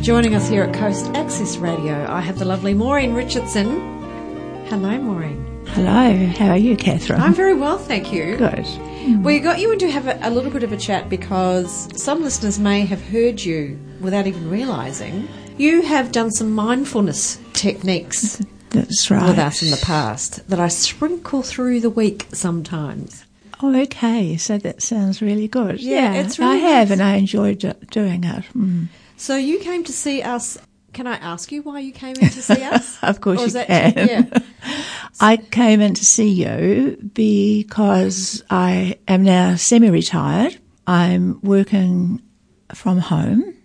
Joining us here at Coast Access Radio, I have the lovely Maureen Richardson. Hello, Maureen. Hello, how are you, Catherine? I'm very well, thank you. Good. We got you in to have a little bit of a chat because some listeners may have heard you without even realising. You have done some mindfulness techniques That's right. with us in the past that I sprinkle through the week sometimes. Oh, okay, so that sounds really good. Yeah, it's really I have, nice. and I enjoyed doing it. So you came to see us. Can I ask you why you came in to see us? Of course Or is you that can. Yeah. I came in to see you because I am now semi-retired. I'm working from home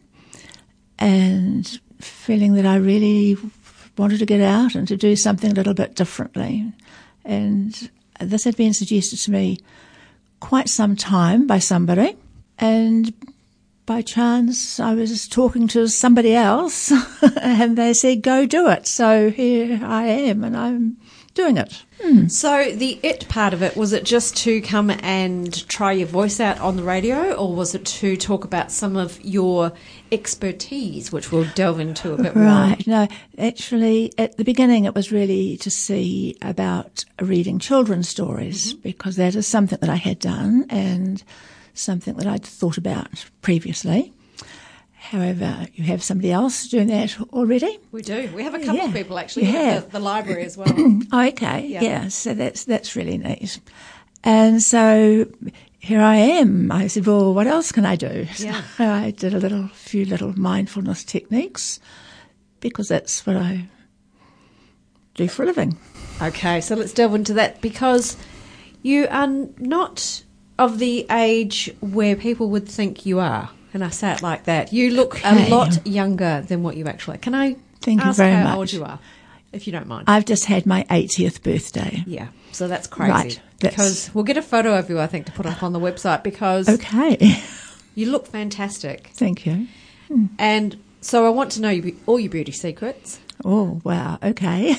and feeling that I really wanted to get out and to do something a little bit differently. And this had been suggested to me quite some time by somebody, and by chance I was talking to somebody else and they said, go do it. So here I am and I'm doing it. So the it part of it, was it just to come and try your voice out on the radio, or was it to talk about some of your expertise, which we'll delve into a bit more? Right. No, actually, at the beginning it was really to see about reading children's stories, because that is something that I had done and something that I'd thought about previously. However, you have somebody else doing that already? We do. We have a couple of people actually You at have. the library as well. Oh, okay. Yeah. Yeah. So that's really neat. And so here I am. I said, well, what else can I do? Yeah. So I did a few little mindfulness techniques, because that's what I do for a living. Okay, so let's delve into that, because you are not of the age where people would think you are. And I say it like that. You look a Okay. lot younger than what you actually are. Can I Thank you ask very how much. old you are, if you don't mind? I've just had my 80th birthday. Yeah, so that's crazy. Right, that's- Because we'll get a photo of you, I think, to put up on the website, because Okay. you look fantastic. Thank you. And so I want to know all your beauty secrets. Oh, wow. Okay.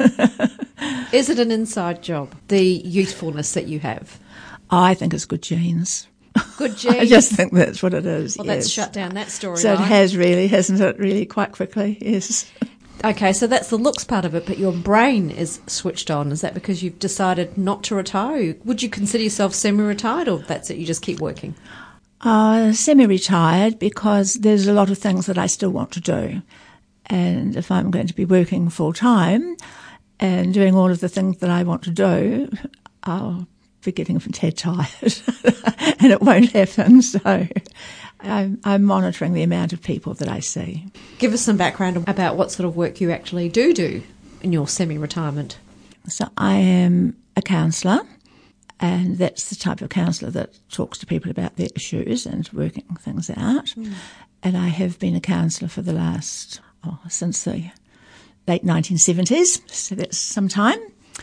Is it an inside job, the youthfulness that you have? I think it's good genes. Good genes. I just think that's what it is. Well, yes. that's shut down that story. So it has really, hasn't it, really quite quickly? Yes. Okay, so that's the looks part of it, but your brain is switched on. Is that because you've decided not to retire? Would you consider yourself semi-retired, or that's it, you just keep working? Semi-retired, because there's a lot of things that I still want to do. And if I'm going to be working full-time and doing all of the things that I want to do, I'll be getting dead tired and it won't happen. So I'm monitoring the amount of people that I see. Give us some background about what sort of work you actually do in your semi-retirement. So I am a counsellor, and that's the type of counsellor that talks to people about their issues and working things out. And I have been a counsellor for the last, since the late 1970s, so that's some time.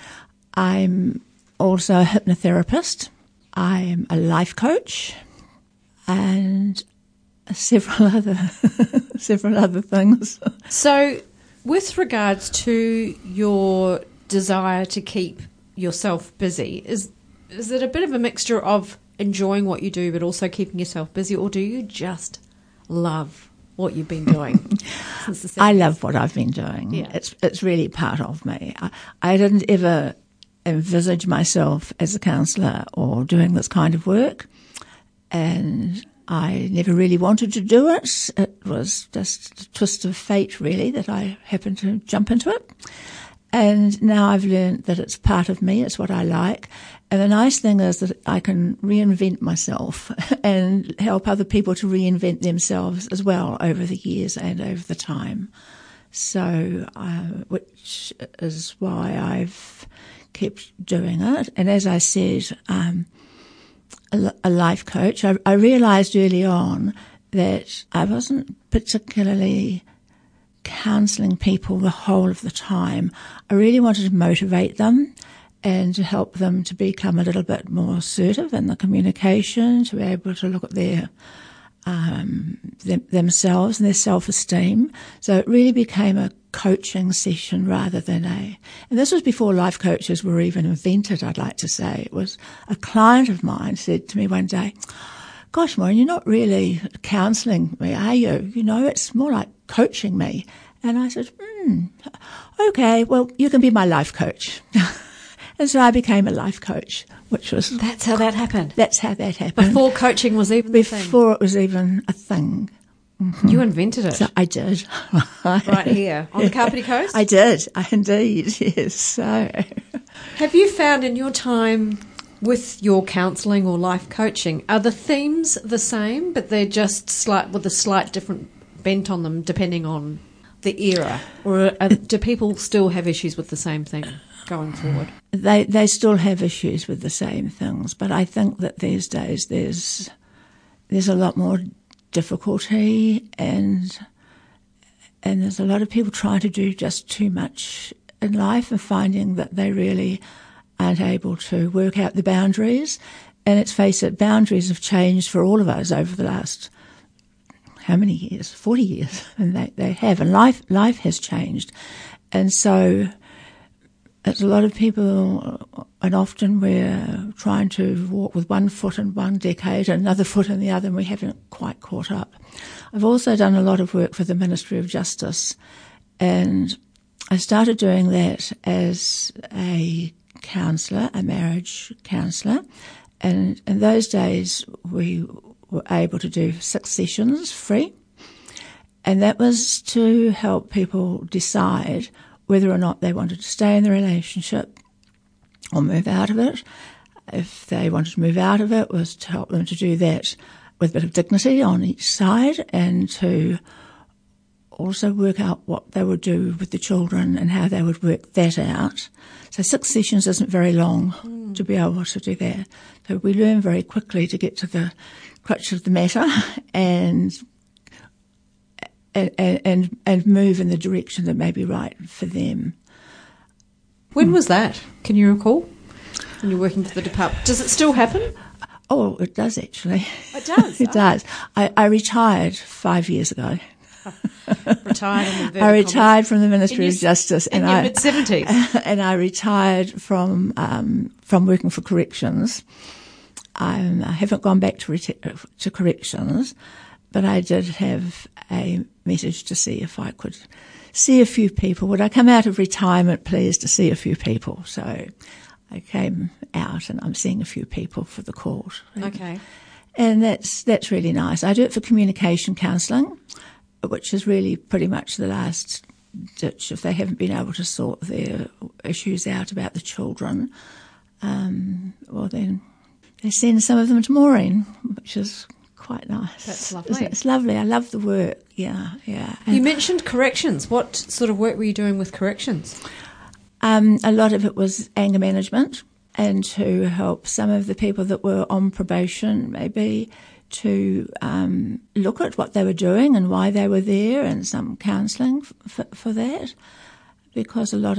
I'm also a hypnotherapist. I'm a life coach, and several other things. So with regards to your desire to keep yourself busy, is it a bit of a mixture of enjoying what you do but also keeping yourself busy, or do you just love what you've been doing since the 70s? I love what I've been doing. Yeah. It's really part of me. I didn't ever envisage myself as a counsellor or doing this kind of work, and I never really wanted to do it. It was just a twist of fate, really, that I happened to jump into it. And now I've learned that it's part of me, it's what I like. And the nice thing is that I can reinvent myself and help other people to reinvent themselves as well over the years and over the time. So, which is why I've kept doing it. And as I said, a life coach. I realised early on that I wasn't particularly counselling people the whole of the time. I really wanted to motivate them and to help them to become a little bit more assertive in the communication, to be able to look at their themselves and their self-esteem. So it really became a coaching session rather than and this was before life coaches were even invented, I'd like to say. It was a client of mine said to me one day, gosh, Maureen, you're not really counselling me, are you? You know, it's more like coaching me. And I said, okay, well, you can be my life coach. And so I became a life coach, which was... That's how that happened? That's how that happened. Before coaching was even a thing? Before it was even a thing. Mm-hmm. You invented it. So I did. Right here, on the Kapiti Coast? I did, indeed, yes. So, have you found in your time with your counselling or life coaching, are the themes the same, but they're just with a slight different bent on them depending on the era? Or do people still have issues with the same thing going forward? They still have issues with the same things, but I think that these days there's a lot more difficulty and there's a lot of people trying to do just too much in life and finding that they really aren't able to work out the boundaries. And let's face it, boundaries have changed for all of us over the last, how many years? 40 years. And they have. And life has changed. And so it's a lot of people, and often we're trying to walk with one foot in one decade and another foot in the other, and we haven't quite caught up. I've also done a lot of work for the Ministry of Justice, and I started doing that as a counsellor, a marriage counsellor, and in those days we were able to do 6 sessions free, and that was to help people decide whether or not they wanted to stay in the relationship or move out of it. If they wanted to move out of it, was to help them to do that with a bit of dignity on each side, and to also work out what they would do with the children and how they would work that out. So 6 sessions isn't very long to be able to do that. So we learn very quickly to get to the crux of the matter and move in the direction that may be right for them. When was that? Can you recall? When you're working for the department, does it still happen? Oh, it does actually. It does. It does. I retired 5 years ago. Retired. I retired from the Ministry of Justice, in your mid-70s, and I retired from working for corrections. I haven't gone back to corrections, but I did have a message to see if I could see a few people. Would I come out of retirement, please, to see a few people? So I came out, and I'm seeing a few people for the court. Okay. And that's really nice. I do it for communication counselling, which is really pretty much the last ditch if they haven't been able to sort their issues out about the children. Well, then they send some of them to Maureen, which is quite nice. That's lovely. It's lovely. I love the work. Yeah. You mentioned corrections. What sort of work were you doing with corrections? A lot of it was anger management, and to help some of the people that were on probation maybe to look at what they were doing and why they were there, and some counselling for that, because a lot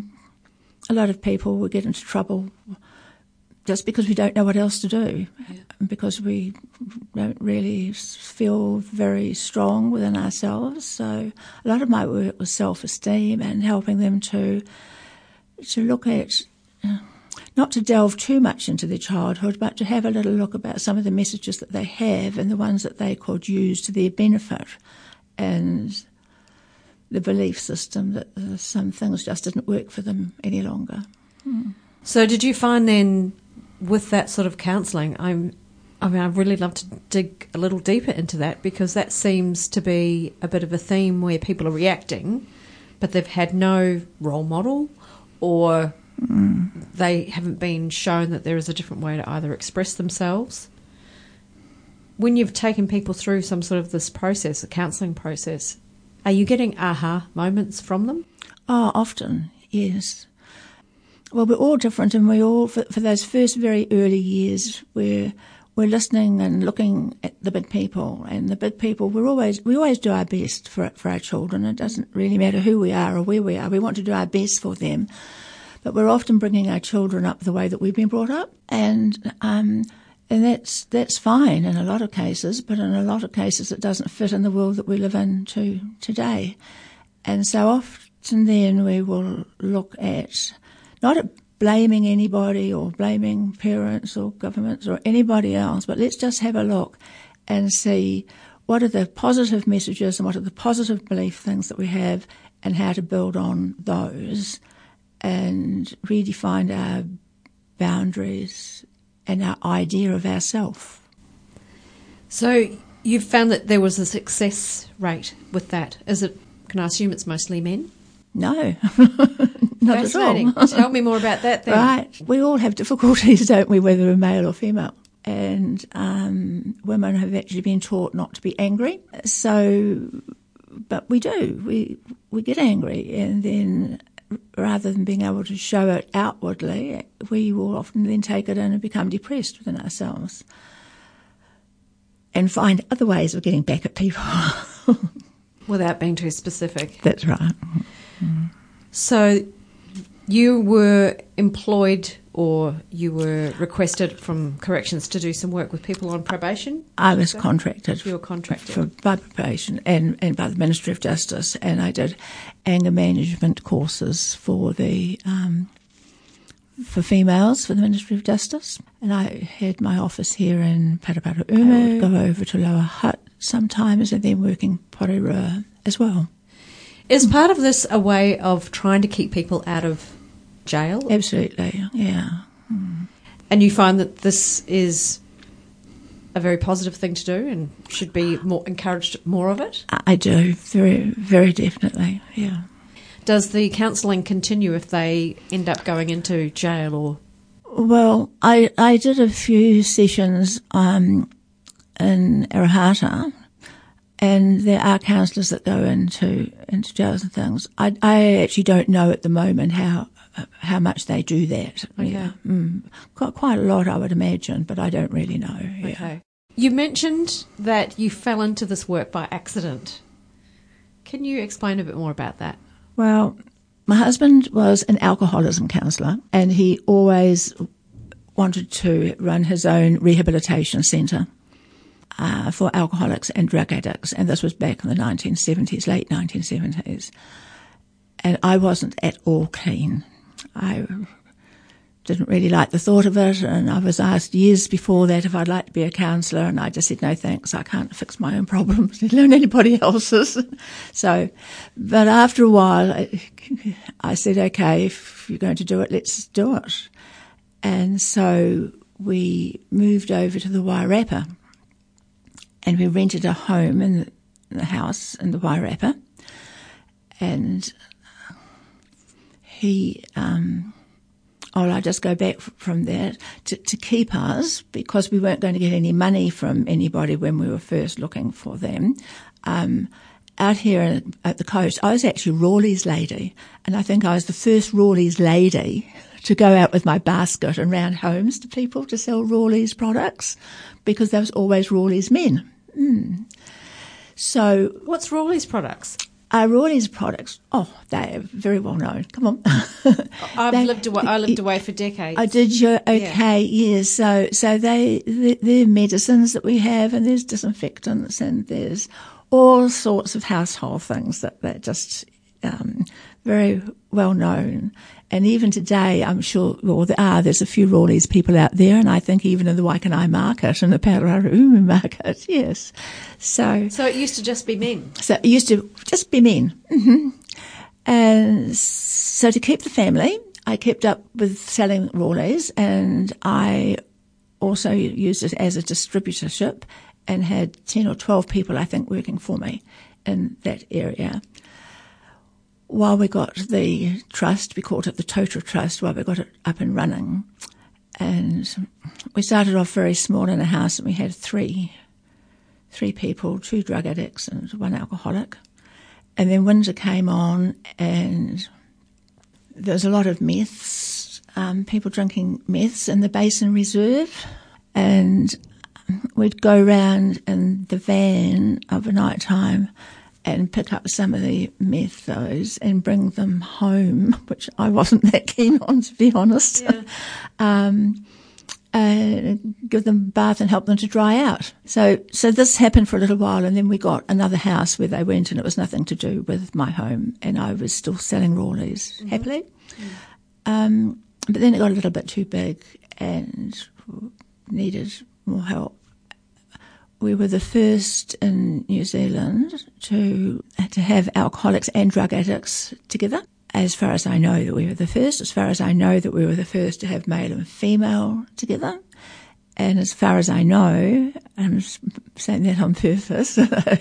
of people would get into trouble just because we don't know what else to do, because we don't really feel very strong within ourselves. So a lot of my work was self-esteem and helping them to look at, not to delve too much into their childhood, but to have a little look about some of the messages that they have and the ones that they could use to their benefit, and the belief system that some things just didn't work for them any longer. So did you find then, with that sort of counselling, I'd really love to dig a little deeper into that, because that seems to be a bit of a theme where people are reacting, but they've had no role model, or they haven't been shown that there is a different way to either express themselves. When you've taken people through some sort of this process, a counselling process, are you getting aha moments from them? Oh, often, yes. Well, we're all different, and we all, for those first very early years, we're listening and looking at the big people, and the big people, we always do our best for our children. It doesn't really matter who we are or where we are. We want to do our best for them, but we're often bringing our children up the way that we've been brought up, and that's fine in a lot of cases, but in a lot of cases it doesn't fit in the world that we live in today. And so often then we will look at, not at blaming anybody or blaming parents or governments or anybody else, but let's just have a look and see what are the positive messages and what are the positive belief things that we have, and how to build on those and redefine our boundaries and our idea of ourself. So you've found that there was a success rate with that. Can I assume it's mostly men? No, not at Fascinating. all. Tell me more about that then. Right. We all have difficulties, don't we, whether we're male or female. And women have actually been taught not to be angry. But we do. We get angry, and then rather than being able to show it outwardly, we will often then take it in and become depressed within ourselves and find other ways of getting back at people. Without being too specific. That's right. So you were employed or you were requested from corrections to do some work with people on probation? I was contracted. You were contracted. By probation and by the Ministry of Justice, and I did anger management courses for females for the Ministry of Justice. And I had my office here in Paraparaumu. I would go over to Lower Hutt sometimes and then work in Porirua as well. Is part of this a way of trying to keep people out of jail? Absolutely, yeah. And you find that this is a very positive thing to do and should be more encouraged more of it? I do, very, very definitely, yeah. Does the counselling continue if they end up going into jail or? Well, I did a few sessions in Arahata, and there are counsellors that go into jails and things. I actually don't know at the moment how much they do that. Okay. Yeah. Quite a lot, I would imagine, but I don't really know. Yeah. Okay. You mentioned that you fell into this work by accident. Can you explain a bit more about that? Well, my husband was an alcoholism counsellor, and he always wanted to run his own rehabilitation centre for alcoholics and drug addicts, and this was back in the 1970s, late 1970s. And I wasn't at all keen. I didn't really like the thought of it, and I was asked years before that if I'd like to be a counsellor, and I just said, no thanks, I can't fix my own problems, let alone anybody else's. But after a while, I said, okay, if you're going to do it, let's do it. And so we moved over to the Wairarapa, and we rented a home in the house in the Wairarapa, and I'll just go back from that to keep us, because we weren't going to get any money from anybody when we were first looking for them. Out here at the coast, I was actually Rawleigh's lady, and I think I was the first Rawleigh's lady to go out with my basket and round homes to people to sell Rawleigh's products, because there was always Rawleigh's men. So, what's Rawleigh's products? Rawleigh's products, they are very well known. Come on. I lived away for decades. Oh, did you? Okay, yes. So they're medicines that we have, and there's disinfectants, and there's all sorts of household things that just very well known. And even today, I'm sure, there's a few Rawleigh's people out there, and I think even in the Waikanae market and the Paraparaumu market, yes. So it used to just be men? So it used to just be men. Mm-hmm. And so to keep the family, I kept up with selling Rawleigh's, and I also used it as a distributorship and had 10 or 12 people, I think, working for me in that area. While we got the trust, we called it the Total Trust, while we got it up and running. And we started off very small in a house, and we had three people, 2 drug addicts and 1 alcoholic. And then winter came on, and there was a lot of meths, people drinking meths in the Basin Reserve. And we'd go round in the van of a night time and pick up some of the methos and bring them home, which I wasn't that keen on, to be honest. Yeah. Give them a bath and help them to dry out. So this happened for a little while, and then we got another house where they went, and it was nothing to do with my home, and I was still selling Rawleigh's happily. Mm-hmm. But then it got a little bit too big and needed more help we were the first in New Zealand to have alcoholics and drug addicts together. As far as I know that we were the first. As far as I know that we were the first to have male and female together. And as far as I know, I'm saying that on purpose,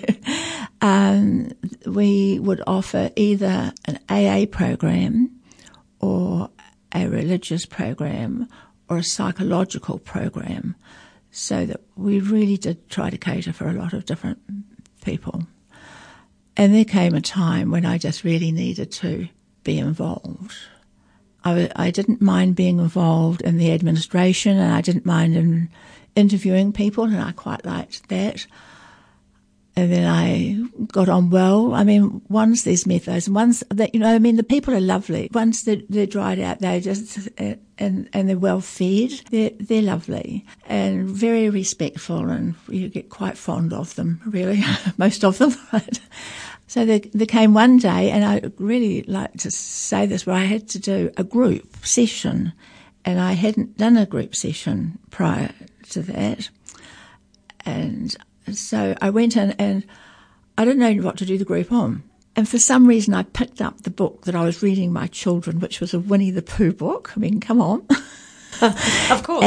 we would offer either an AA program or a religious program or a psychological program, so that we really did try to cater for a lot of different people. And there came a time when I just really needed to be involved. I didn't mind being involved in the administration, and I didn't mind interviewing people, and I quite liked that. And then I got on well. I mean, once there's methods, and once that, the people are lovely. Once they're dried out, they just, and they're well fed, they're lovely and very respectful, and you get quite fond of them, really, most of them, right? So there came one day, and I really like to say this, where I had to do a group session, and I hadn't done a group session prior to that. And so I went in, and I didn't know what to do the group on. And for some reason, I picked up the book that I was reading my children, which was a Winnie the Pooh book. I mean, come on. Of course.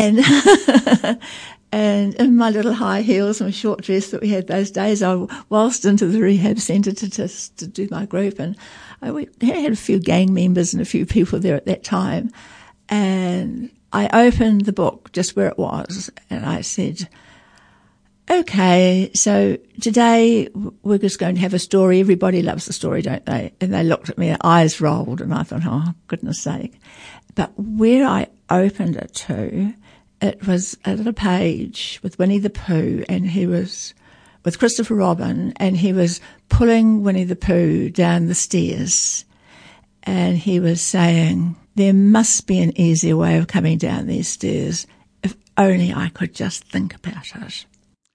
And in my little high heels and short dress that we had those days, I waltzed into the rehab centre to do my group. And we had a few gang members and a few people there at that time. And I opened the book just where it was, and I said, okay, so today we're just going to have a story. Everybody loves a story, don't they? And they looked at me, their eyes rolled, and I thought, oh, goodness sake. But where I opened it to, it was a little page with Winnie the Pooh, and he was with Christopher Robin, and he was pulling Winnie the Pooh down the stairs, and he was saying, there must be an easier way of coming down these stairs, if only I could just think about it.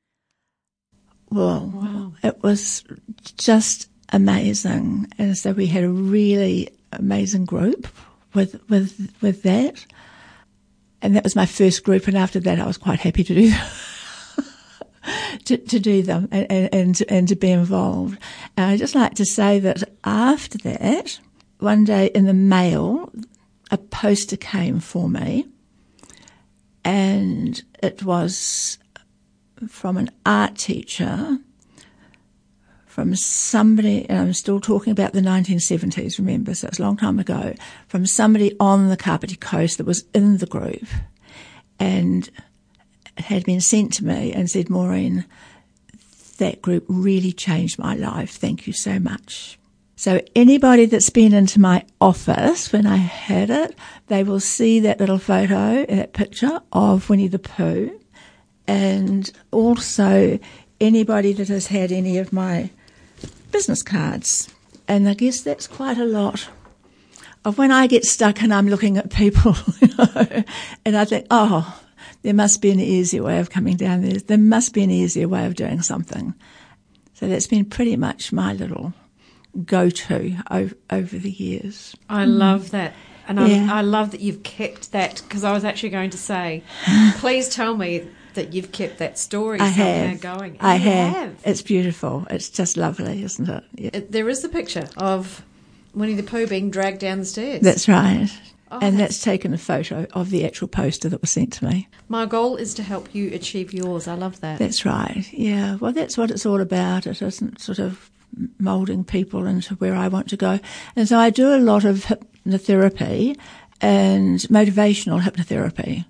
Well, wow. It was just amazing. And so we had a really amazing group with that. And that was my first group, and after that I was quite happy to do to do them and to be involved. And I'd just like to say that after that, one day in the mail, a poster came for me, and it was from an art teacher, from somebody, and I'm still talking about the 1970s, remember, so it's a long time ago, from somebody on the Kapiti Coast that was in the group, and it had been sent to me and said, Maureen, that group really changed my life. Thank you so much. So anybody that's been into my office when I had it, they will see that little photo, that picture of Winnie the Pooh. And also anybody that has had any of my business cards. And I guess that's quite a lot of when I get stuck and I'm looking at people, and I think, oh, there must be an easier way of coming down there. There must be an easier way of doing something. So that's been pretty much my little go-to over the years. I love that. And I love that you've kept that, because I was actually going to say, please tell me that you've kept that story somehow going. And I have. It's beautiful. It's just lovely, isn't it? Yeah. There is the picture of Winnie the Pooh being dragged down the stairs. That's right. Oh, and that's taken a photo of the actual poster that was sent to me. My goal is to help you achieve yours. I love that. That's right. Yeah. Well, that's what it's all about. It isn't sort of moulding people into where I want to go. And so I do a lot of hypnotherapy and motivational hypnotherapy.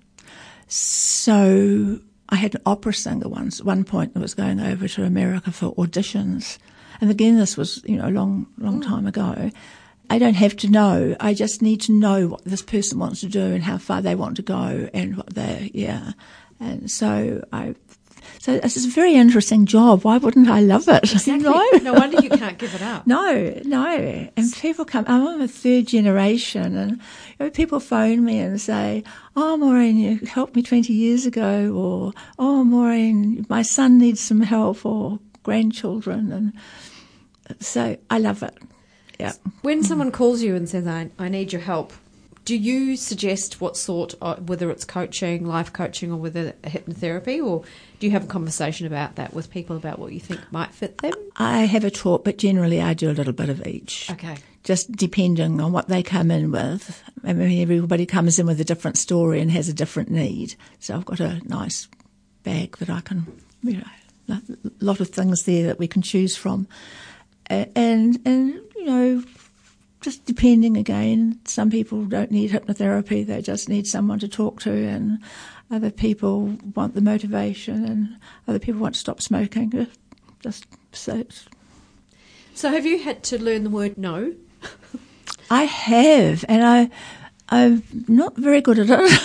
So I had an opera singer at one point that was going over to America for auditions. And again, this was, a long time ago. I don't have to know. I just need to know what this person wants to do and how far they want to go and what And so it's a very interesting job. Why wouldn't I love it? Exactly. No wonder you can't give it up. No. And people come, I'm a third generation, and people phone me and say, oh, Maureen, you helped me 20 years ago, or, oh, Maureen, my son needs some help, or grandchildren. And so I love it. Yeah. When someone calls you and says, I need your help, Do you suggest what sort, whether it's coaching, life coaching, or whether hypnotherapy, or do you have a conversation about that with people about what you think might fit them? I have a talk, but generally I do a little bit of each. Okay. Just depending on what they come in with. I mean, everybody comes in with a different story and has a different need. So I've got a nice bag that I can, a lot of things there that we can choose from. And just depending again, some people don't need hypnotherapy, they just need someone to talk to, and other people want the motivation, and other people want to stop smoking. So have you had to learn the word no? I have, and I'm not very good at it.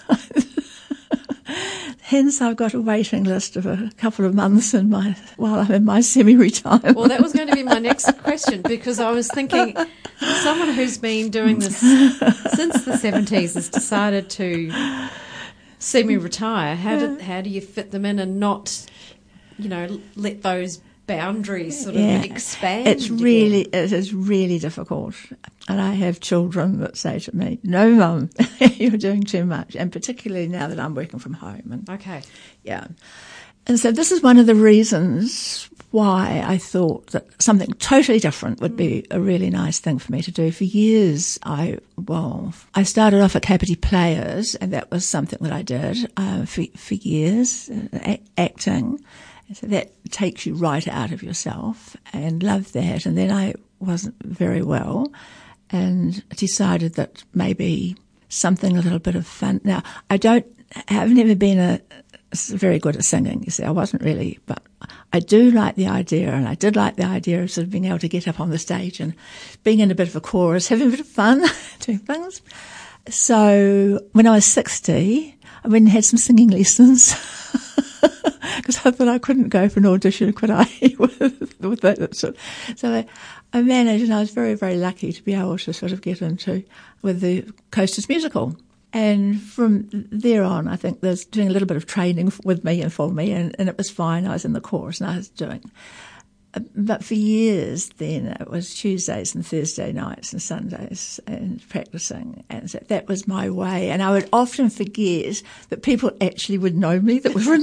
Hence, I've got a waiting list of a couple of months while I'm in my semi-retirement. Well, that was going to be my next question, because I was thinking someone who's been doing this since the 70s has decided to semi-retire. How do you fit them in and not, let those boundaries sort of expand? It is really difficult. And I have children that say to me, "No, Mum, you're doing too much." And particularly now that I'm working from home. Okay. Yeah. And so this is one of the reasons why I thought that something totally different would be a really nice thing for me to do. For years, I started off at Kapiti Players, and that was something that I did for years, acting. So that takes you right out of yourself, and loved that. And then I wasn't very well and decided that maybe something a little bit of fun. Now, I've never been very good at singing, you see. I wasn't really, but I do like the idea, and I did like the idea of sort of being able to get up on the stage and being in a bit of a chorus, having a bit of fun, doing things. So when I was 60, I went and had some singing lessons. Because I thought I couldn't go for an audition, could I? with that sort. So I managed, and I was very, very lucky to be able to sort of get into with the Coasters musical. And from there on, I think there's doing a little bit of training with me and for me, and it was fine. I was in the chorus and I was doing. But for years then, it was Tuesdays and Thursday nights and Sundays and practicing. And so that was my way. And I would often forget that people actually would know me that were in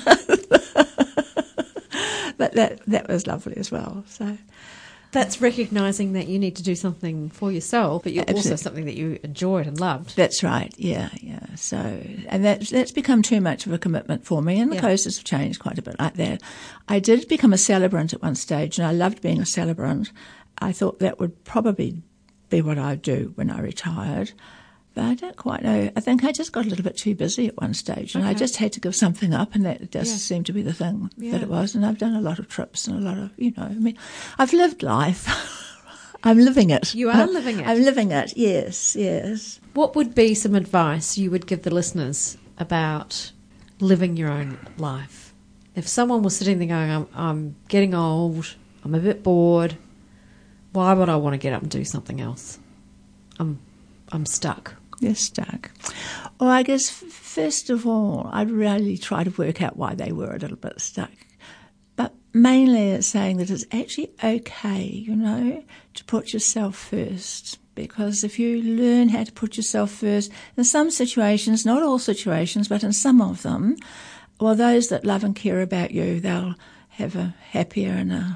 But that was lovely as well. So that's recognising that you need to do something for yourself, but you're Absolutely. also something that you enjoyed and loved. That's right, yeah. So, and that's become too much of a commitment for me, and the coasters have changed quite a bit like that. I did become a celebrant at one stage, and I loved being a celebrant. I thought that would probably be what I'd do when I retired, but I don't quite know. I think I just got a little bit too busy at one stage, and I just had to give something up, and that just seemed to be the thing that it was. And I've done a lot of trips and a lot of, I've lived life. I'm living it. You are living it. I'm living it, yes. What would be some advice you would give the listeners about living your own life? If someone was sitting there going, I'm getting old, I'm a bit bored, why would I want to get up and do something else? I'm stuck. You're stuck. Well, I guess first of all, I'd really try to work out why they were a little bit stuck. But mainly it's saying that it's actually okay, to put yourself first. Because if you learn how to put yourself first, in some situations, not all situations, but in some of them, well, those that love and care about you, they'll have a happier and a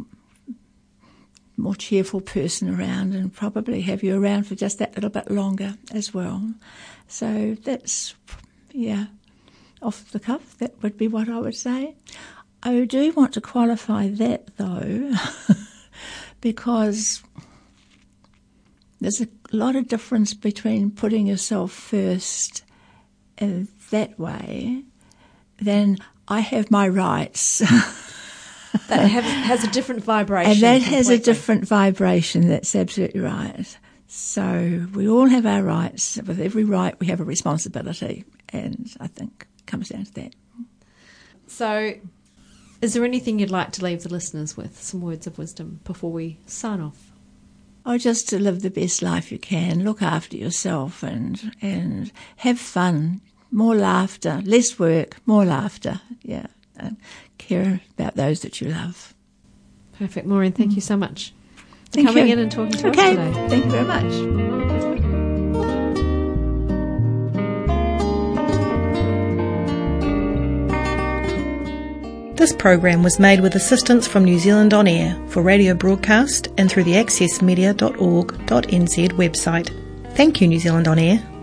more cheerful person around, and probably have you around for just that little bit longer as well. So that's, off the cuff, that would be what I would say. I do want to qualify that, though, because there's a lot of difference between putting yourself first in that way than I have my rights. That has a different vibration. And that completely. has a different vibration, that's absolutely right. So we all have our rights. With every right, we have a responsibility. And I think it comes down to that. So is there anything you'd like to leave the listeners with, some words of wisdom, before we sign off? Oh, just to live the best life you can, look after yourself and have fun, more laughter, less work, more laughter, and care about those that you love. Perfect. Maureen, thank you so much for coming in and talking to us today. Thank you very much. This program was made with assistance from New Zealand On Air for radio broadcast and through the accessmedia.org.nz website. Thank you, New Zealand On Air.